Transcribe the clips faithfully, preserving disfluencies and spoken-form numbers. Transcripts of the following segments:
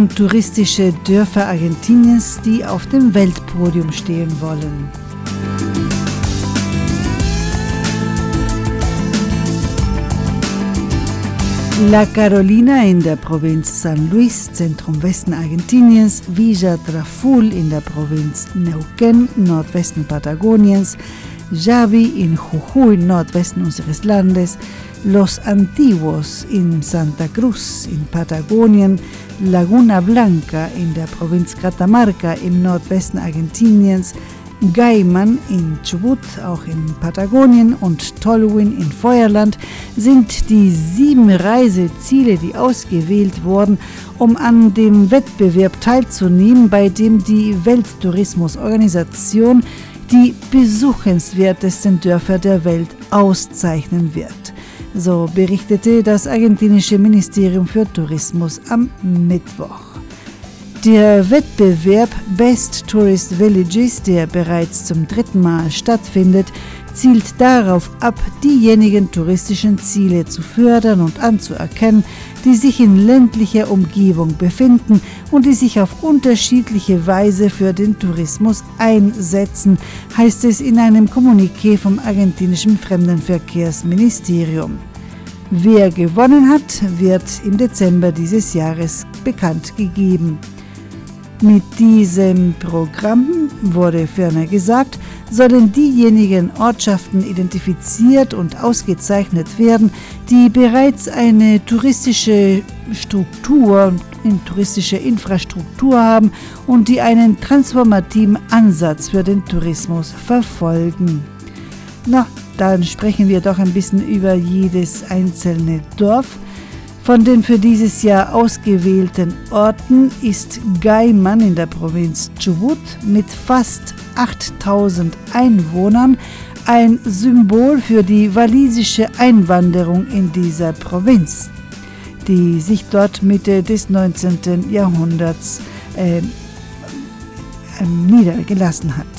sieben touristische Dörfer Argentiniens, die auf dem Weltpodium stehen wollen. La Carolina in der Provinz San Luis, Zentrum Westen Argentiniens, Villa Traful in der Provinz Neuquén, Nordwesten Patagoniens, Javi in Jujuy, Nordwesten unseres Landes, Los Antiguos in Santa Cruz in Patagonien, Laguna Blanca in der Provinz Catamarca im Nordwesten Argentiniens, Gaiman in Chubut, auch in Patagonien, und Tolwyn in Feuerland sind die sieben Reiseziele, die ausgewählt wurden, um an dem Wettbewerb teilzunehmen, bei dem die Welttourismusorganisation die besuchenswertesten Dörfer der Welt auszeichnen wird. So berichtete das argentinische Ministerium für Tourismus am Mittwoch. Der Wettbewerb Best Tourist Villages, der bereits zum dritten Mal stattfindet, zielt darauf ab, diejenigen touristischen Ziele zu fördern und anzuerkennen, die sich in ländlicher Umgebung befinden und die sich auf unterschiedliche Weise für den Tourismus einsetzen, heißt es in einem Kommuniqué vom argentinischen Fremdenverkehrsministerium. Wer gewonnen hat, wird im Dezember dieses Jahres bekannt gegeben. Mit diesem Programm, wurde ferner gesagt, sollen diejenigen Ortschaften identifiziert und ausgezeichnet werden, die bereits eine touristische Struktur, eine touristische Infrastruktur haben und die einen transformativen Ansatz für den Tourismus verfolgen. Na, dann sprechen wir doch ein bisschen über jedes einzelne Dorf. Von den für dieses Jahr ausgewählten Orten ist Gaiman in der Provinz Chubut mit fast achttausend Einwohnern ein Symbol für die walisische Einwanderung in dieser Provinz, die sich dort Mitte des neunzehnten Jahrhunderts äh, niedergelassen hat.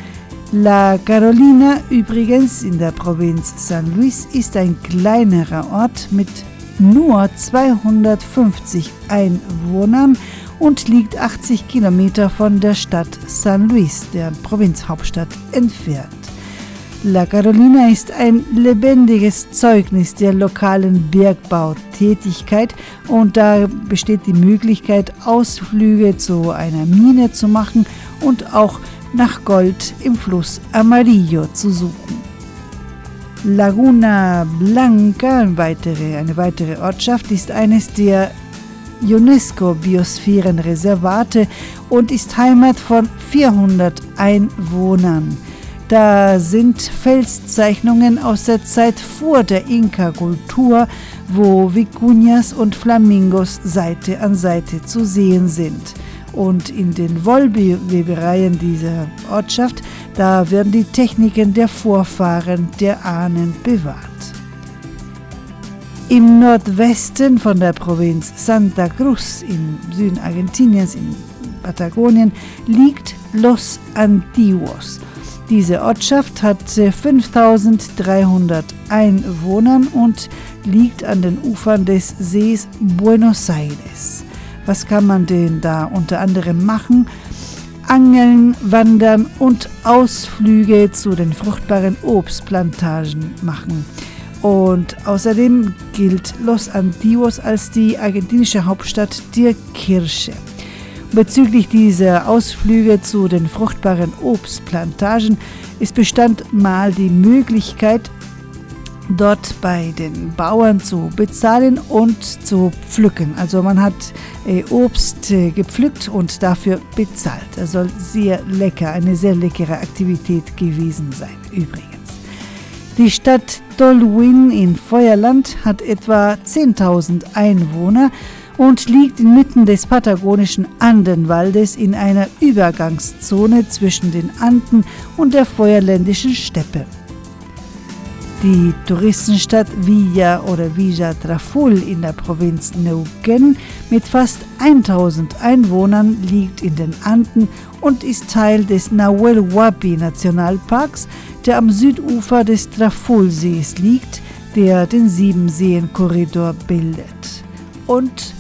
La Carolina übrigens in der Provinz San Luis ist ein kleinerer Ort mit nur zweihundertfünfzig Einwohnern und liegt achtzig Kilometer von der Stadt San Luis, der Provinzhauptstadt, entfernt. La Carolina ist ein lebendiges Zeugnis der lokalen Bergbautätigkeit und da besteht die Möglichkeit, Ausflüge zu einer Mine zu machen und auch nach Gold im Fluss Amarillo zu suchen. Laguna Blanca, eine weitere, eine weitere Ortschaft, ist eines der UNESCO-Biosphärenreservate und ist Heimat von vierhundert Einwohnern. Da sind Felszeichnungen aus der Zeit vor der Inka-Kultur, wo Vicuñas und Flamingos Seite an Seite zu sehen sind. Und in den Wollwebereien dieser Ortschaft, da werden die Techniken der Vorfahren, der Ahnen bewahrt. Im Nordwesten von der Provinz Santa Cruz im Süden Argentiniens, in Patagonien, liegt Los Antiguos. Diese Ortschaft hat fünftausenddreihundert Einwohner und liegt an den Ufern des Sees Buenos Aires. Was kann man denn da unter anderem machen? Angeln, Wandern und Ausflüge zu den fruchtbaren Obstplantagen machen. Und außerdem gilt Los Antiguos als die argentinische Hauptstadt der Kirsche. Bezüglich dieser Ausflüge zu den fruchtbaren Obstplantagen, es bestand mal die Möglichkeit, dort bei den Bauern zu bezahlen und zu pflücken. Also man hat äh, Obst äh, gepflückt und dafür bezahlt. Das soll sehr lecker, eine sehr leckere Aktivität gewesen sein übrigens. Die Stadt Tolwyn in Feuerland hat etwa zehntausend Einwohner und liegt inmitten des patagonischen Andenwaldes in einer Übergangszone zwischen den Anden und der feuerländischen Steppe. Die Touristenstadt Villa oder Villa Traful in der Provinz Neuquén mit fast tausend Einwohnern liegt in den Anden und ist Teil des Nahuel Huapi Nationalparks, der am Südufer des Trafulsees liegt, der den Sieben-Seen-Korridor bildet. Und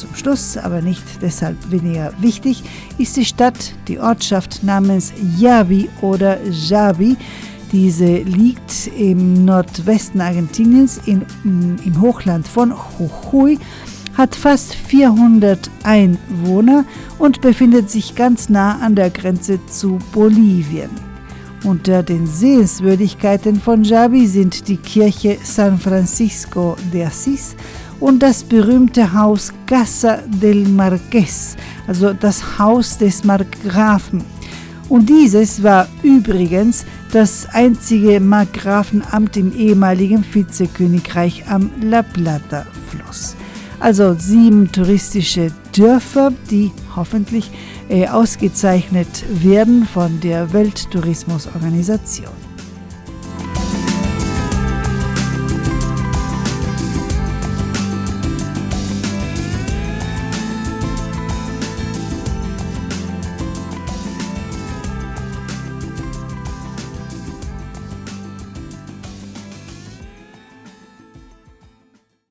zum Schluss, aber nicht deshalb weniger wichtig, ist die Stadt, die Ortschaft namens Yavi oder Javi. Diese liegt im Nordwesten Argentiniens in, im Hochland von Jujuy, hat fast vierhundert Einwohner und befindet sich ganz nah an der Grenze zu Bolivien. Unter den Sehenswürdigkeiten von Javi sind die Kirche San Francisco de Asís und das berühmte Haus Casa del Marqués, also das Haus des Markgrafen. Und dieses war übrigens das einzige Markgrafenamt im ehemaligen Vizekönigreich am La Plata-Fluss. Also sieben touristische Dörfer, die hoffentlich äh, ausgezeichnet werden von der Welttourismusorganisation.